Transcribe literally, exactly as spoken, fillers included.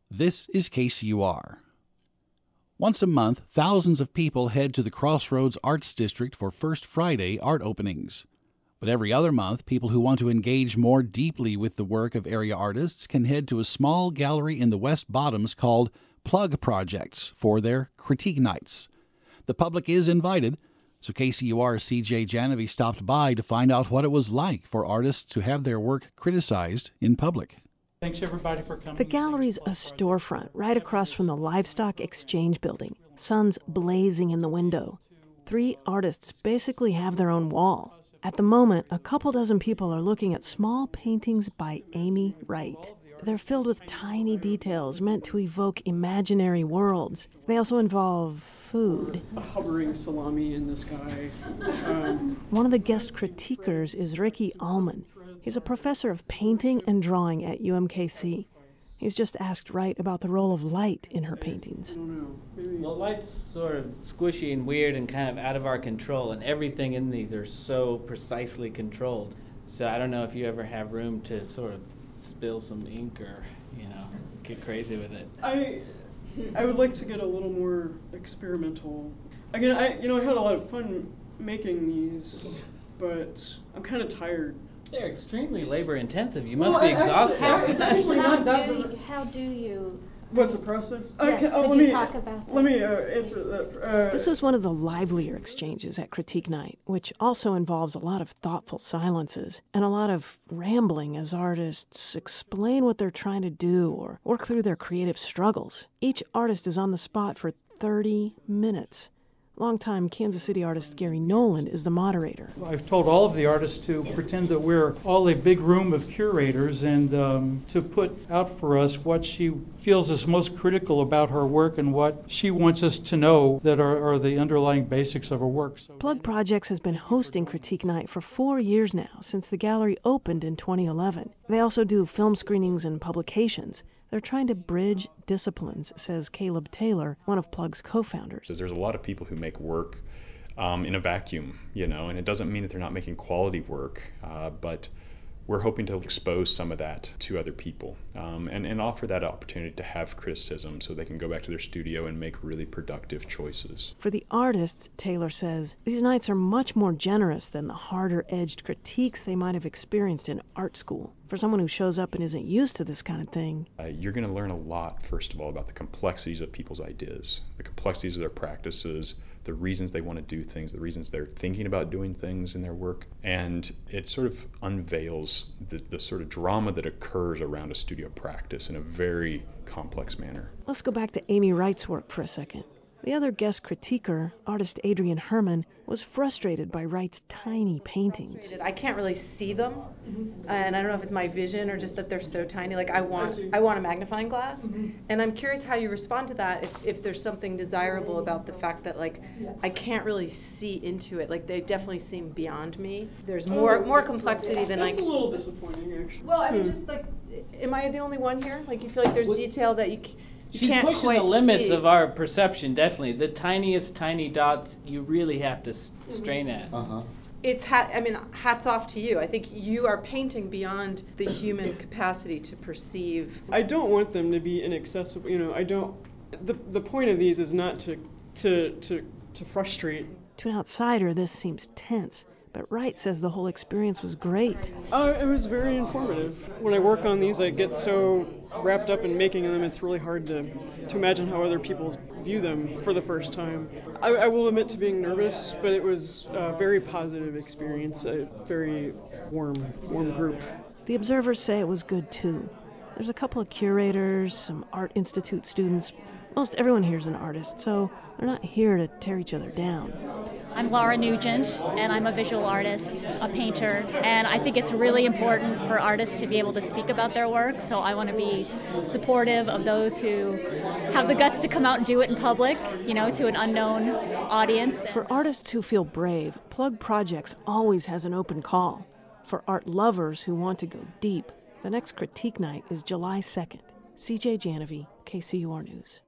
This is K C U R. Once a month, thousands of people head to the Crossroads Arts District for First Friday art openings. But every other month, people who want to engage more deeply with the work of area artists can head to a small gallery in the West Bottoms called Plug Projects for their critique nights. The public is invited, so K C U R's C J Janovy stopped by to find out what it was like for artists to have their work criticized in public. Thanks everybody for coming. The gallery's a storefront right across from the Livestock Exchange building, sun's blazing in the window. Three artists basically have their own wall. At the moment, a couple dozen people are looking at small paintings by Amy Wright. They're filled with tiny details meant to evoke imaginary worlds. They also involve food. A hovering salami in the sky. Um, One of the guest critiquers is Ricky Allman. He's a professor of painting and drawing at U M K C. He's just asked Wright about the role of light in her paintings. I don't know. Maybe. Well, light's sort of squishy and weird and kind of out of our control, and everything in these are so precisely controlled. So I don't know if you ever have room to sort of spill some ink or, you know, get crazy with it. I, I would like to get a little more experimental. Again, I, you know, I had a lot of fun making these, but I'm kind of tired. They're extremely labor intensive. You Well, must be I- exhausted. Actually, it's actually How not that. do bad. you, how do you? What's the process? I Yes, can- oh, could let you me, talk about Let that? me uh, answer that. Uh, This is one of the livelier exchanges at Critique Night, which also involves a lot of thoughtful silences and a lot of rambling as artists explain what they're trying to do or work through their creative struggles. Each artist is on the spot for thirty minutes. Longtime Kansas City artist Gary Noland is the moderator. I've told all of the artists to pretend that we're all a big room of curators and um, to put out for us what she feels is most critical about her work and what she wants us to know that are, are the underlying basics of her work. So Plug Projects has been hosting Critique Night for four years now, since the gallery opened in twenty eleven. They also do film screenings and publications. They're trying to bridge disciplines, says Caleb Taylor, one of Plug's co-founders. There's a lot of people who make work um, in a vacuum, you know, and it doesn't mean that they're not making quality work, uh, but we're hoping to expose some of that to other people um, and, and offer that opportunity to have criticism so they can go back to their studio and make really productive choices. For the artists, Taylor says, these nights are much more generous than the harder-edged critiques they might have experienced in art school. For someone who shows up and isn't used to this kind of thing, Uh, you're going to learn a lot, first of all, about the complexities of people's ideas, the complexities of their practices, the reasons they want to do things, the reasons they're thinking about doing things in their work. And it sort of unveils the, the sort of drama that occurs around a studio practice in a very complex manner. let's go back to Amy Wright's work for a second. The other guest critiquer, artist Adrian Herman, was frustrated by Wright's tiny paintings. I can't really see them, and I don't know if it's my vision or just that they're so tiny. Like I want, I want a magnifying glass, and I'm curious how you respond to that. If, if there's something desirable about the fact that like I can't really see into it. Like they definitely seem beyond me. There's more more complexity than I. That's a little disappointing, actually. Well, I mean, just like, am I the only one here? Like you feel like there's Well, detail that you. c- you She's can't pushing quite the limits see. of our perception, definitely. The tiniest tiny dots you really have to s- strain at. It's hat. I mean, hats off to you. I think you are painting beyond the human capacity to perceive. I don't want them to be inaccessible. You know, I don't. The the point of these is not to to to to frustrate. To an outsider, this seems tense, but Wright says the whole experience was great. Uh, it was very informative. When I work on these, I get so wrapped up in making them, it's really hard to, to imagine how other people view them for the first time. I, I will admit to being nervous, but it was a very positive experience, a very warm, warm group. The observers say it was good too. There's a couple of curators, some Art Institute students. Most everyone here's an artist, so they're not here to tear each other down. I'm Laura Nugent, and I'm a visual artist, a painter, and I think it's really important for artists to be able to speak about their work, so I want to be supportive of those who have the guts to come out and do it in public, you know, to an unknown audience. For artists who feel brave, Plug Projects always has an open call. For art lovers who want to go deep, the next critique night is July second. C J Janovy, K C U R News.